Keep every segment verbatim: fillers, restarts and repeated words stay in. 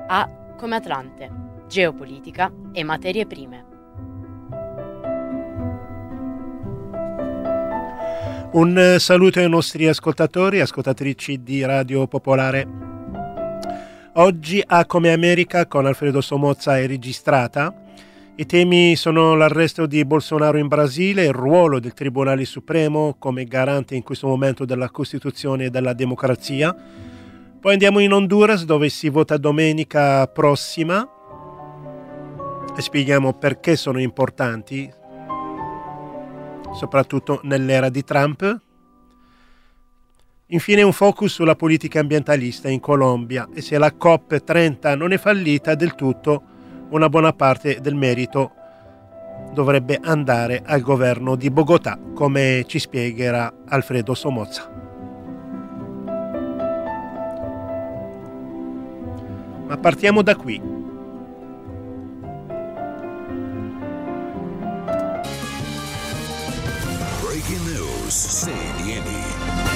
A come Atlante, geopolitica e materie prime. Un saluto ai nostri ascoltatori e ascoltatrici di Radio Popolare. Oggi a Come America con Alfredo Somozza è registrata. I temi sono l'arresto di Bolsonaro in Brasile, il ruolo del Tribunale Supremo come garante in questo momento della Costituzione e della democrazia. Poi andiamo in Honduras dove si vota domenica prossima e spieghiamo perché sono importanti, soprattutto nell'era di Trump. Infine un focus sulla politica ambientalista in Colombia e se la COP trenta non è fallita del tutto, una buona parte del merito dovrebbe andare al governo di Bogotà, come ci spiegherà Alfredo Somozza. Ma partiamo da qui. Breaking News, C N N.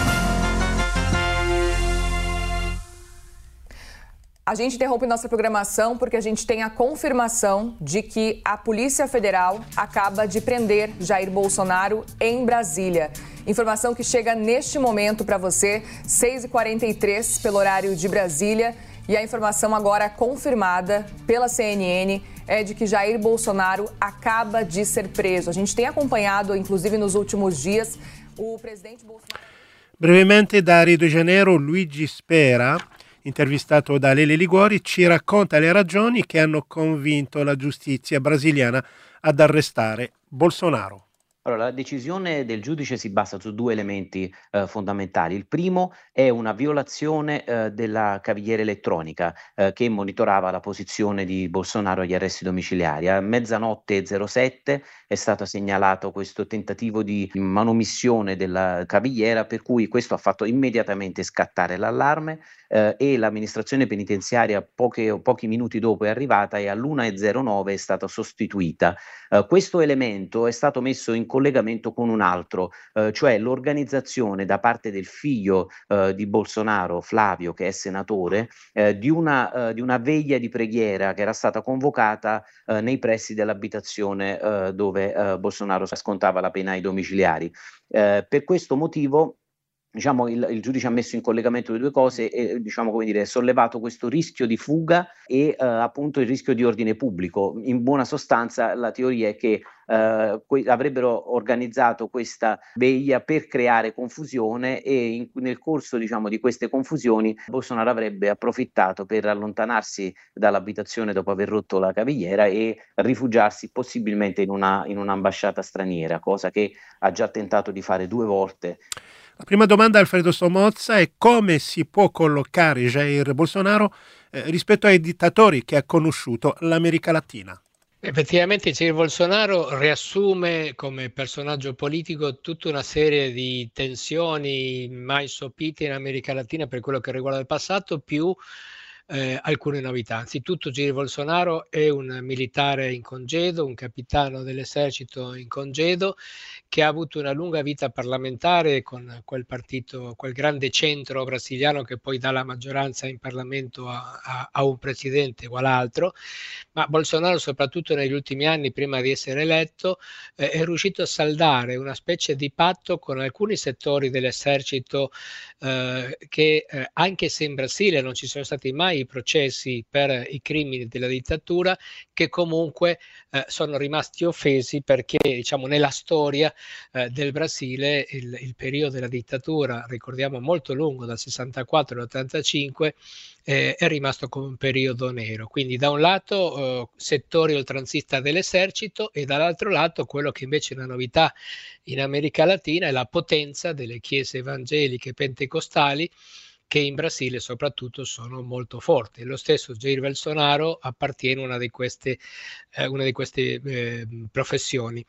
A gente interrompe nossa programação porque a gente tem a confirmação de que a Polícia Federal acaba de prender Jair Bolsonaro em Brasília. Informação que chega neste momento para você, seis e quarenta e três pelo horário de Brasília. E a informação agora confirmada pela C N N é de que Jair Bolsonaro acaba de ser preso. A gente tem acompanhado, inclusive nos últimos dias, o presidente Bolsonaro... Brevemente da Rio de Janeiro, Luigi Spera, intervistato da Lele Liguori, ci racconta le ragioni che hanno convinto la giustizia brasiliana ad arrestare Bolsonaro. Allora, la decisione del giudice si basa su due elementi eh, fondamentali. Il primo è una violazione eh, della cavigliera elettronica eh, che monitorava la posizione di Bolsonaro agli arresti domiciliari. A mezzanotte e zero sette è stato segnalato questo tentativo di manomissione della cavigliera, per cui questo ha fatto immediatamente scattare l'allarme eh, e l'amministrazione penitenziaria poche, pochi minuti dopo è arrivata e all'una e zero nove è stata sostituita. Eh, questo elemento è stato messo in collegamento con un altro, eh, cioè l'organizzazione da parte del figlio eh, di Bolsonaro, Flavio, che è senatore, eh, di, una, eh, di una veglia di preghiera che era stata convocata eh, nei pressi dell'abitazione eh, dove eh, Bolsonaro scontava la pena ai domiciliari. Eh, per questo motivo diciamo il, il giudice ha messo in collegamento le due cose e diciamo come dire sollevato questo rischio di fuga e eh, appunto il rischio di ordine pubblico. In buona sostanza la teoria è che eh, que- avrebbero organizzato questa veglia per creare confusione e in, nel corso diciamo di queste confusioni Bolsonaro avrebbe approfittato per allontanarsi dall'abitazione dopo aver rotto la cavigliera e rifugiarsi possibilmente in una in un'ambasciata straniera, cosa che ha già tentato di fare due volte. La prima domanda, Alfredo Somozza, è come si può collocare Jair Bolsonaro eh, rispetto ai dittatori che ha conosciuto l'America Latina? Effettivamente Jair Bolsonaro riassume come personaggio politico tutta una serie di tensioni mai sopite in America Latina per quello che riguarda il passato, più Eh, alcune novità. Anzitutto Jair Bolsonaro è un militare in congedo, un capitano dell'esercito in congedo che ha avuto una lunga vita parlamentare con quel partito, quel grande centro brasiliano che poi dà la maggioranza in Parlamento a, a, a un presidente o all'altro, ma Bolsonaro soprattutto negli ultimi anni prima di essere eletto eh, è riuscito a saldare una specie di patto con alcuni settori dell'esercito eh, che eh, anche se in Brasile non ci sono stati mai i processi per i crimini della dittatura, che comunque eh, sono rimasti offesi perché diciamo nella storia eh, del Brasile il, il periodo della dittatura, ricordiamo molto lungo, dal sessantaquattro all'ottantacinque, eh, è rimasto come un periodo nero. Quindi da un lato eh, settori oltranzista dell'esercito e dall'altro lato quello che invece è una novità in America Latina è la potenza delle chiese evangeliche pentecostali che in Brasile soprattutto sono molto forti. Lo stesso Jair Bolsonaro appartiene a una di queste, eh, una di queste eh, professioni.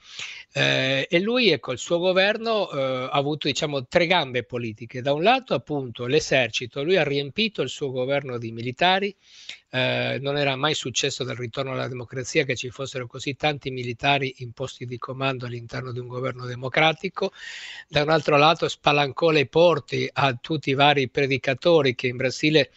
Eh, e lui, ecco, il suo governo eh, ha avuto diciamo tre gambe politiche. Da un lato appunto l'esercito, lui ha riempito il suo governo di militari, eh, non era mai successo dal ritorno alla democrazia che ci fossero così tanti militari in posti di comando all'interno di un governo democratico. Da un altro lato spalancò le porte a tutti i vari predicatori che in Brasile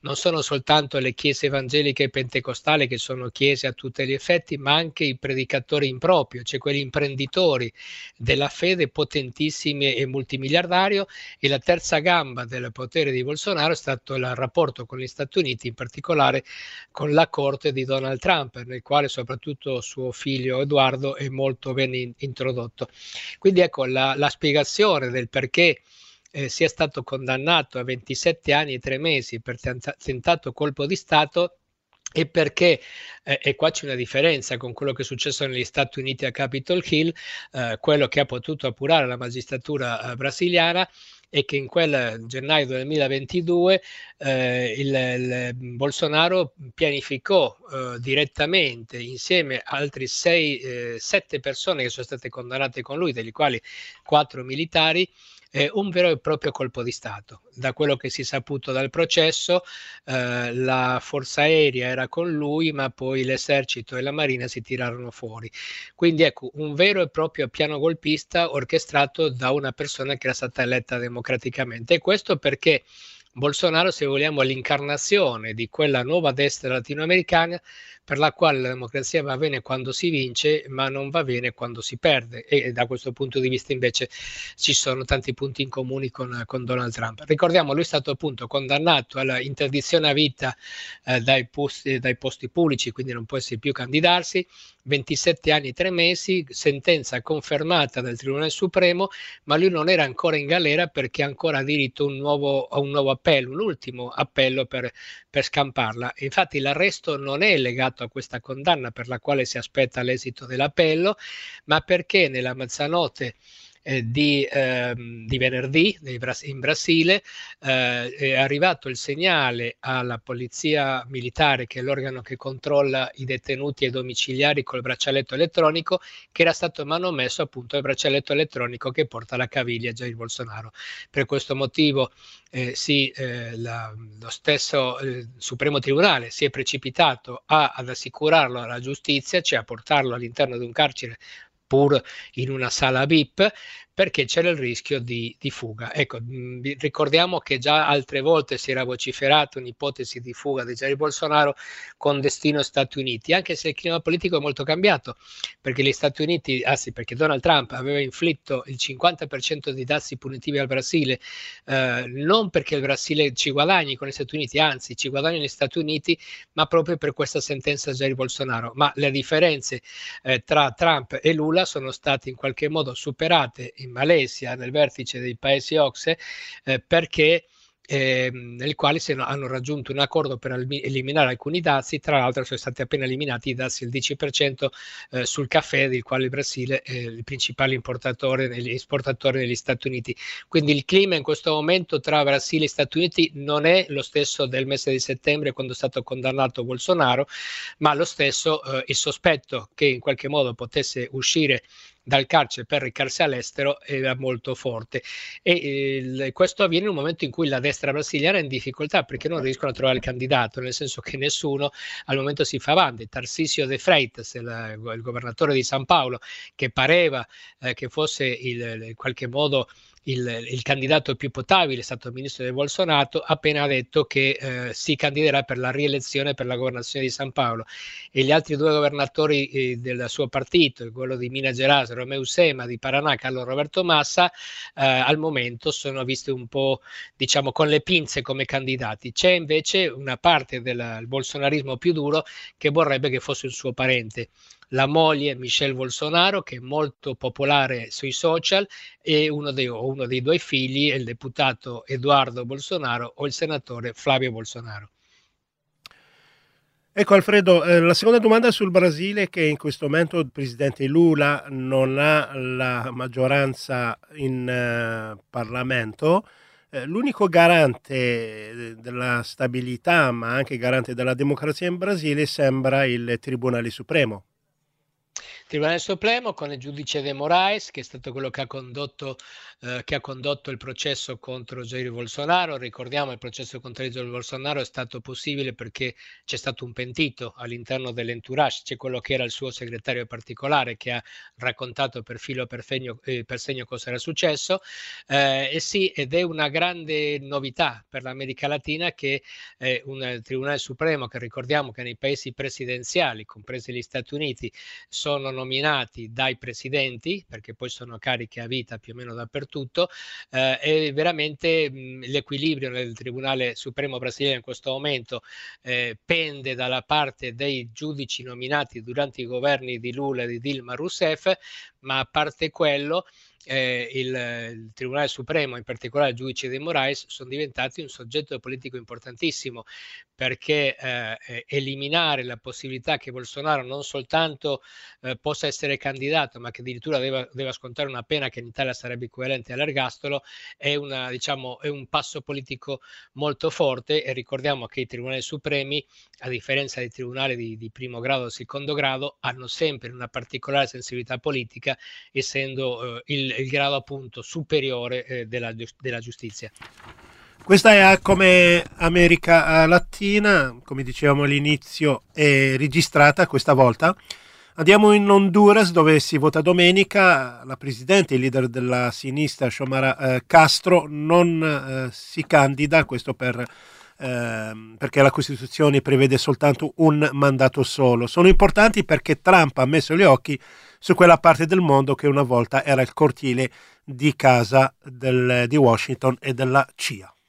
non sono soltanto le chiese evangeliche e pentecostali, che sono chiese a tutti gli effetti, ma anche i predicatori in proprio, cioè quegli imprenditori della fede potentissimi e multimiliardario. E la terza gamba del potere di Bolsonaro è stato il rapporto con gli Stati Uniti, in particolare con la corte di Donald Trump, nel quale soprattutto suo figlio Edoardo è molto ben in- introdotto. Quindi ecco la, la spiegazione del perché eh, sia stato condannato a ventisette anni e tre mesi per tenta- tentato colpo di Stato, e perché, eh, e qua c'è una differenza con quello che è successo negli Stati Uniti a Capitol Hill, eh, quello che ha potuto appurare la magistratura eh, brasiliana è che in quel gennaio duemilaventidue eh, il, il Bolsonaro pianificò eh, direttamente insieme a altri sei, eh, sette persone che sono state condannate con lui, degli quali quattro militari, eh, un vero e proprio colpo di Stato. Da quello che si è saputo dal processo, eh, la forza aerea era con lui, ma poi l'esercito e la marina si tirarono fuori. Quindi ecco, un vero e proprio piano golpista orchestrato da una persona che era stata eletta democraticamente. E questo perché Bolsonaro, se vogliamo, è l'incarnazione di quella nuova destra latinoamericana per la quale la democrazia va bene quando si vince, ma non va bene quando si perde. E da questo punto di vista invece ci sono tanti punti in comune con, con Donald Trump. Ricordiamo, lui è stato appunto condannato alla interdizione a vita eh, dai, posti, dai posti pubblici, quindi non può essere più candidarsi, ventisette anni e tre mesi, sentenza confermata dal Tribunale Supremo, ma lui non era ancora in galera perché ha ancora diritto a un nuovo, a un nuovo appello, un ultimo appello per, per scamparla. Infatti l'arresto non è legato a questa condanna per la quale si aspetta l'esito dell'appello, ma perché nella mezzanotte Eh, di, eh, di venerdì in Brasile eh, è arrivato il segnale alla polizia militare, che è l'organo che controlla i detenuti e i domiciliari col braccialetto elettronico, che era stato manomesso appunto il braccialetto elettronico che porta alla caviglia Jair Bolsonaro. Per questo motivo eh, sì, eh, la, lo stesso eh, Supremo Tribunale si è precipitato a, ad assicurarlo alla giustizia, cioè a portarlo all'interno di un carcere pur in una sala V I P, perché c'era il rischio di, di fuga. Ecco, mh, ricordiamo che già altre volte si era vociferato un'ipotesi di fuga di Jair Bolsonaro con destino Stati Uniti, anche se il clima politico è molto cambiato, perché gli Stati Uniti, anzi perché Donald Trump aveva inflitto il cinquanta per cento di dazi punitivi al Brasile, eh, non perché il Brasile ci guadagni con gli Stati Uniti, anzi ci guadagnano gli Stati Uniti, ma proprio per questa sentenza Jair Bolsonaro. Ma le differenze eh, tra Trump e Lula sono state in qualche modo superate in Malesia, nel vertice dei paesi O C S E, eh, perché eh, nel quale si hanno raggiunto un accordo per eliminare alcuni dazi. Tra l'altro sono stati appena eliminati i dazi del dieci per cento eh, sul caffè, del quale il Brasile è il principale importatore negli, esportatore negli Stati Uniti. Quindi il clima in questo momento tra Brasile e Stati Uniti non è lo stesso del mese di settembre, quando è stato condannato Bolsonaro, ma lo stesso eh, il sospetto che in qualche modo potesse uscire dal carcere per recarsi all'estero era molto forte. E eh, questo avviene in un momento in cui la destra brasiliana è in difficoltà, perché non riescono a trovare il candidato, nel senso che nessuno al momento si fa avanti. Tarcísio de Freitas, il, il governatore di San Paolo, che pareva eh, che fosse il, in qualche modo Il, il candidato più potabile, è stato il ministro del Bolsonaro, ha appena detto che eh, si candiderà per la rielezione per la governazione di San Paolo, e gli altri due governatori eh, del suo partito, quello di Minas Gerais, Romeu Zema, di Paraná, Carlo Roberto Massa, eh, al momento sono visti un po', diciamo, con le pinze come candidati. C'è invece una parte del bolsonarismo più duro che vorrebbe che fosse un suo parente, la moglie Michelle Bolsonaro, che è molto popolare sui social, e uno dei, uno dei due figli, il deputato Eduardo Bolsonaro o il senatore Flavio Bolsonaro. Ecco Alfredo, eh, la seconda domanda sul Brasile, che in questo momento il presidente Lula non ha la maggioranza in eh, Parlamento. Eh, l'unico garante della stabilità, ma anche garante della democrazia in Brasile, sembra il Tribunale Supremo. Tribunale Supremo con il giudice De Moraes, che è stato quello che ha condotto, eh, che ha condotto il processo contro Jair Bolsonaro. Ricordiamo, il processo contro Jair Bolsonaro è stato possibile perché c'è stato un pentito all'interno dell'entourage, c'è quello che era il suo segretario particolare che ha raccontato per filo per, fegno, eh, per segno cosa era successo. Eh, e sì, ed è una grande novità per l'America Latina che eh, un Tribunale Supremo, che ricordiamo che nei paesi presidenziali, compresi gli Stati Uniti, sono nominati dai presidenti, perché poi sono cariche a vita più o meno dappertutto, eh, e veramente mh, l'equilibrio nel Tribunale Supremo brasiliano in questo momento eh, pende dalla parte dei giudici nominati durante i governi di Lula e di Dilma Rousseff, ma a parte quello Eh, il, il Tribunale Supremo, in particolare il giudice De Moraes, sono diventati un soggetto politico importantissimo, perché eh, eliminare la possibilità che Bolsonaro non soltanto eh, possa essere candidato, ma che addirittura deva, deva scontare una pena che in Italia sarebbe equivalente all'ergastolo, è, una, diciamo, è un passo politico molto forte. E ricordiamo che i Tribunali Supremi, a differenza dei tribunali di, di primo grado o secondo grado, hanno sempre una particolare sensibilità politica, essendo eh, il il grado appunto superiore eh, della, della giustizia. Questa è come America Latina, come dicevamo all'inizio, è registrata questa volta. Andiamo in Honduras, dove si vota domenica. La presidente, il leader della sinistra, Xiomara eh, Castro, non eh, si candida, questo per, eh, perché la Costituzione prevede soltanto un mandato solo. Sono importanti perché Trump ha messo gli occhi su quella parte del mondo che una volta era il cortile di casa del, di Washington e della C I A.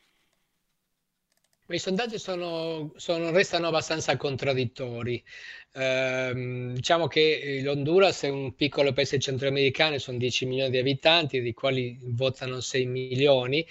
I sondaggi sono, sono, restano abbastanza contraddittori. Eh, diciamo che l'Honduras è un piccolo paese centroamericano, sono dieci milioni di abitanti, dei quali votano sei milioni.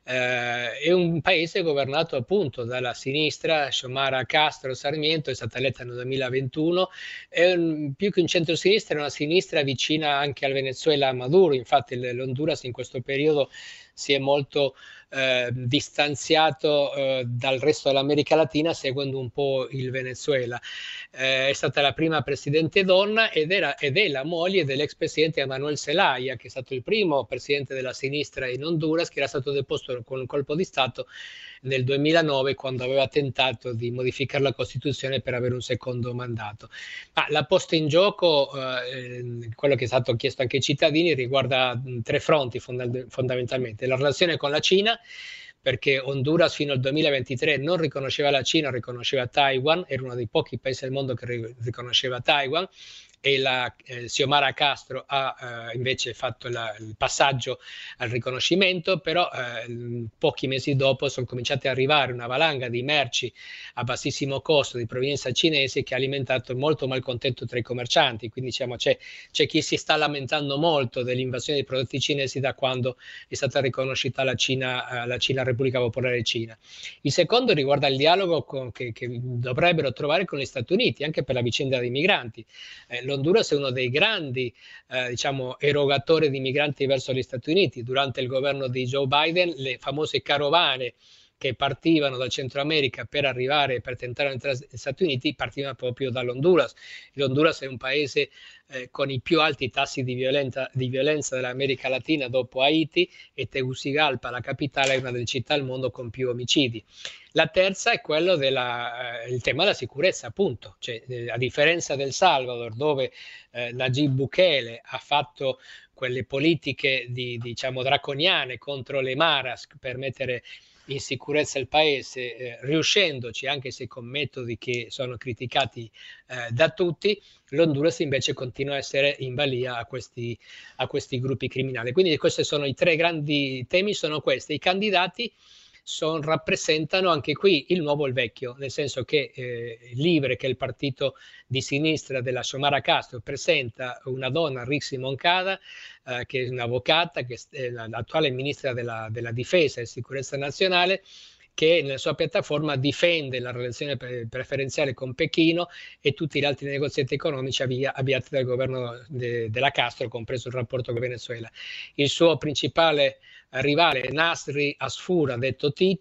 Eh, è un paese governato appunto dalla sinistra. Xiomara Castro Sarmiento è stata eletta nel duemilaventuno, è un, più che un centro-sinistra, è una sinistra vicina anche al Venezuela, a Maduro. Infatti l'Honduras in questo periodo si è molto eh, distanziato eh, dal resto dell'America Latina, seguendo un po' il Venezuela. Eh, è stata la prima presidente donna ed, era, ed è la moglie dell'ex presidente Manuel Zelaya, che è stato il primo presidente della sinistra in Honduras, che era stato deposto con un colpo di Stato nel duemilanove, quando aveva tentato di modificare la Costituzione per avere un secondo mandato. Ma la posta in gioco, eh, quello che è stato chiesto anche ai cittadini, riguarda tre fronti fonda- fondamentalmente. La relazione con la Cina, perché Honduras fino al duemilaventitré non riconosceva la Cina, riconosceva Taiwan, era uno dei pochi paesi del mondo che ri- riconosceva Taiwan, e la eh, Xiomara Castro ha eh, invece fatto la, il passaggio al riconoscimento, però eh, pochi mesi dopo sono cominciate ad arrivare una valanga di merci a bassissimo costo di provenienza cinese, che ha alimentato molto malcontento tra i commercianti. Quindi diciamo c'è, c'è chi si sta lamentando molto dell'invasione dei prodotti cinesi da quando è stata riconosciuta la Cina, la Cina Repubblica Popolare Cina. Il secondo riguarda il dialogo con, che, che dovrebbero trovare con gli Stati Uniti, anche per la vicenda dei migranti. Eh, L'Honduras è uno dei grandi eh, diciamo, erogatori di migranti verso gli Stati Uniti. Durante il governo di Joe Biden, le famose carovane che partivano dal Centro America per arrivare, per tentare di entrare negli Stati Uniti, partivano proprio dall'Honduras. L'Honduras è un paese eh, con i più alti tassi di violenza, di violenza dell'America Latina dopo Haiti, e Tegucigalpa, la capitale, è una delle città al mondo con più omicidi. La terza è quello del eh, tema della sicurezza, appunto. Cioè, eh, a differenza del Salvador, dove eh, Nayib Bukele ha fatto quelle politiche di, diciamo, draconiane contro le maras per mettere in sicurezza il paese, eh, riuscendoci, anche se con metodi che sono criticati eh, da tutti, l'Honduras invece continua a essere in balia a questi, a questi gruppi criminali. Quindi questi sono i tre grandi temi, sono questi. I candidati Son, rappresentano anche qui il nuovo e il vecchio, nel senso che eh, Livre, che è il partito di sinistra della Xiomara Castro, presenta una donna, Rixi Moncada, eh, che è un'avvocata, che è l'attuale ministra della, della difesa e sicurezza nazionale, che nella sua piattaforma difende la relazione pre- preferenziale con Pechino e tutti gli altri negoziati economici avvia- avviati dal governo de- della Castro, compreso il rapporto con Venezuela. Il suo principale rivale Nasri Asfura, detto Tito,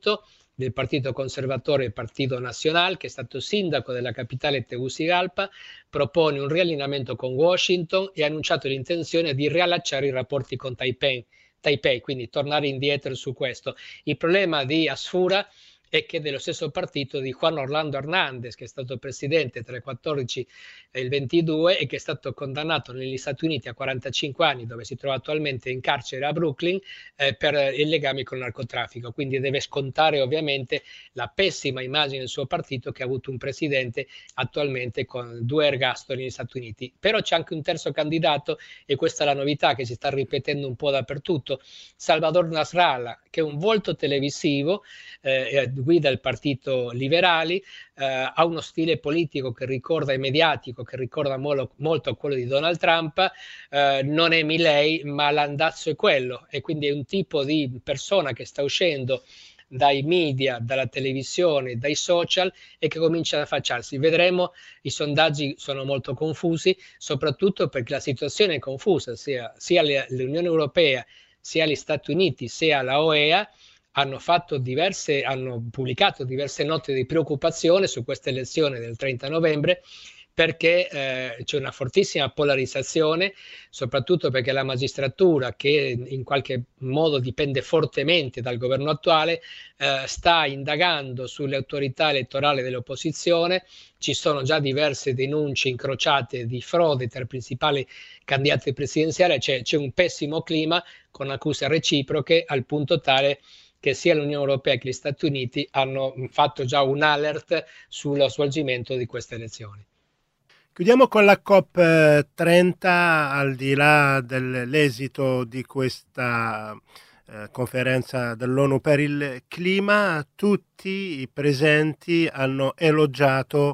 del Partito Conservatore e Partito Nacional, che è stato sindaco della capitale Tegucigalpa, propone un riallineamento con Washington e ha annunciato l'intenzione di riallacciare i rapporti con Taipei, Taipei, quindi tornare indietro su questo. Il problema di Asfura è che dello stesso partito di Juan Orlando Hernández, che è stato presidente tra il quattordici e il ventidue e che è stato condannato negli Stati Uniti a quarantacinque anni, dove si trova attualmente in carcere a Brooklyn eh, per i legami con il narcotraffico. Quindi deve scontare ovviamente la pessima immagine del suo partito, che ha avuto un presidente attualmente con due ergastoli negli Stati Uniti. Però c'è anche un terzo candidato, e questa è la novità che si sta ripetendo un po' dappertutto: Salvador Nasrallah, che è un volto televisivo, eh, guida il partito Liberali, eh, ha uno stile politico che ricorda, e mediatico, che ricorda molo, molto a quello di Donald Trump, eh, non è Milei, ma l'andazzo è quello, e quindi è un tipo di persona che sta uscendo dai media, dalla televisione, dai social, e che comincia ad affacciarsi. Vedremo, i sondaggi sono molto confusi, soprattutto perché la situazione è confusa, sia, sia l'Unione Europea, sia gli Stati Uniti, sia la O E A, hanno fatto diverse, hanno pubblicato diverse note di preoccupazione su questa elezione del trenta novembre, perché eh, c'è una fortissima polarizzazione, soprattutto perché la magistratura, che in qualche modo dipende fortemente dal governo attuale, eh, sta indagando sulle autorità elettorali dell'opposizione. Ci sono già diverse denunce incrociate di frode tra i principali candidati presidenziali, c'è, c'è un pessimo clima con accuse reciproche, al punto tale che sia l'Unione Europea che gli Stati Uniti hanno fatto già un alert sullo svolgimento di queste elezioni. Chiudiamo con la COP trenta, al di là dell'esito di questa eh, conferenza dell'ONU per il clima. Tutti i presenti hanno elogiato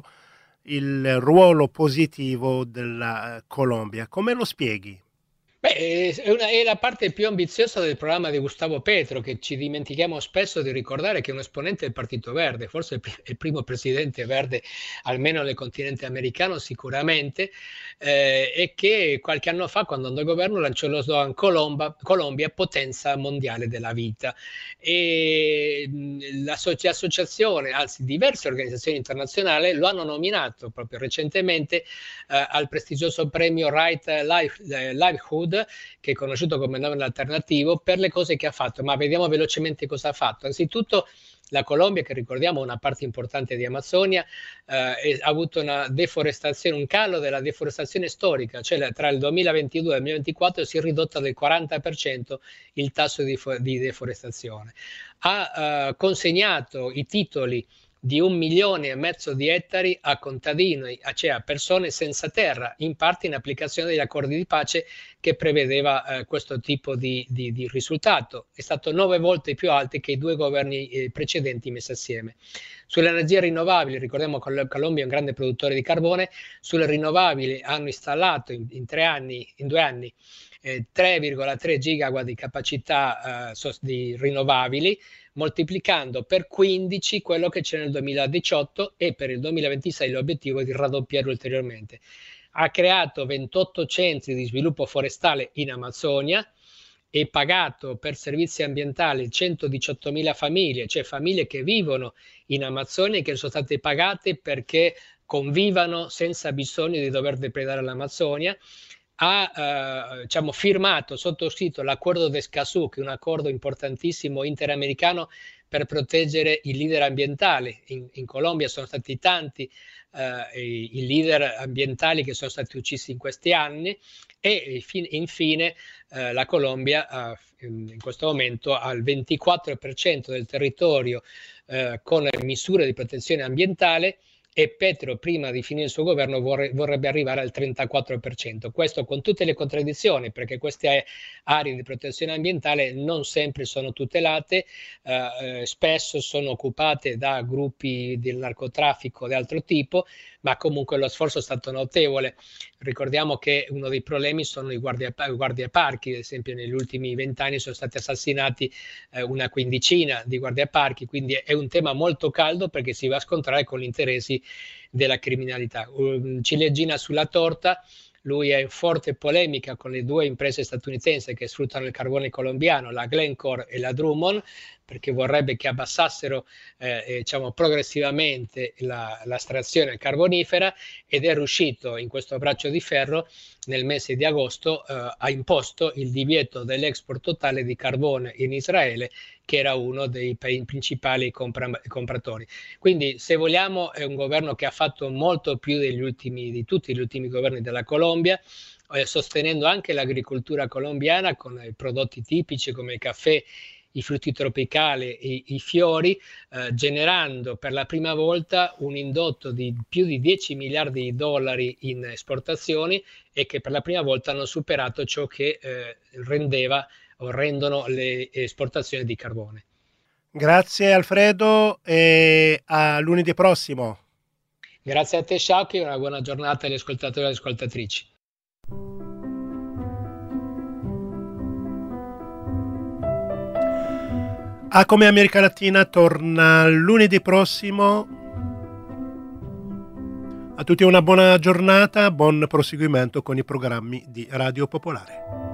il ruolo positivo della Colombia. Come lo spieghi? Beh, è, una, è la parte più ambiziosa del programma di Gustavo Petro, che ci dimentichiamo spesso di ricordare che è un esponente del Partito Verde, forse il, il primo presidente verde, almeno nel continente americano sicuramente, eh, e che qualche anno fa, quando andò al governo, lanciò lo slogan Colomba, Colombia, potenza mondiale della vita. E l'associazione, anzi diverse organizzazioni internazionali, lo hanno nominato proprio recentemente eh, al prestigioso premio Right Life, Livelihood, che è conosciuto come nome alternativo, per le cose che ha fatto. Ma vediamo velocemente cosa ha fatto. Anzitutto la Colombia, che ricordiamo è una parte importante di Amazzonia, eh, ha avuto una deforestazione, un calo della deforestazione storica, cioè tra il duemilaventidue e il duemilaventiquattro si è ridotta del quaranta per cento il tasso di, di deforestazione. Ha eh, consegnato i titoli di un milione e mezzo di ettari a contadini, cioè a persone senza terra, in parte in applicazione degli accordi di pace che prevedeva eh, questo tipo di, di, di risultato. È stato nove volte più alto che i due governi eh, precedenti messi assieme. Sulle energie rinnovabili, ricordiamo che la Colombia è un grande produttore di carbone, sulle rinnovabili hanno installato in, in tre anni, in due anni, eh, tre virgola tre gigawatt di capacità eh, di rinnovabili, moltiplicando per quindici quello che c'è nel duemiladiciotto, e per il duemilaventisei l'obiettivo è di raddoppiarlo ulteriormente. Ha creato ventotto centri di sviluppo forestale in Amazzonia e pagato per servizi ambientali centodiciottomila famiglie, cioè famiglie che vivono in Amazzonia e che sono state pagate perché convivano senza bisogno di dover depredare l'Amazzonia. Ha eh, diciamo, firmato, sottoscritto l'accordo di Escazú, che è un accordo importantissimo interamericano per proteggere i leader ambientali. In, in Colombia sono stati tanti eh, i, i leader ambientali che sono stati uccisi in questi anni, e infine eh, la Colombia eh, in questo momento ha il ventiquattro per cento del territorio eh, con misure di protezione ambientale, e Petro, prima di finire il suo governo, vorre, vorrebbe arrivare al trentaquattro per cento. Questo con tutte le contraddizioni, perché queste aree di protezione ambientale non sempre sono tutelate, eh, spesso sono occupate da gruppi del narcotraffico di altro tipo, ma comunque lo sforzo è stato notevole. Ricordiamo che uno dei problemi sono i guardia, guardiaparchi. Ad esempio negli ultimi vent'anni sono stati assassinati eh, una quindicina di guardiaparchi, quindi è un tema molto caldo, perché si va a scontrare con gli interessi della criminalità. Um, ciliegina sulla torta, lui è in forte polemica con le due imprese statunitensi che sfruttano il carbone colombiano, la Glencore e la Drummond, perché vorrebbe che abbassassero eh, diciamo, progressivamente la, l'astrazione carbonifera, ed è riuscito in questo braccio di ferro nel mese di agosto eh, ha imposto il divieto dell'export totale di carbone in Israele, che era uno dei principali compra- compratori. Quindi, se vogliamo, è un governo che ha fatto molto più degli ultimi, di tutti gli ultimi governi della Colombia, eh, sostenendo anche l'agricoltura colombiana con eh, prodotti tipici come il caffè, i frutti tropicali, i, i fiori, eh, generando per la prima volta un indotto di più di dieci miliardi di dollari in esportazioni, e che per la prima volta hanno superato ciò che eh, rendeva o rendono le esportazioni di carbone. Grazie Alfredo e a lunedì prossimo. Grazie a te Sciacchi, una buona giornata agli ascoltatori e alle ascoltatrici. A Come America Latina torna lunedì prossimo. A tutti una buona giornata, buon proseguimento con i programmi di Radio Popolare.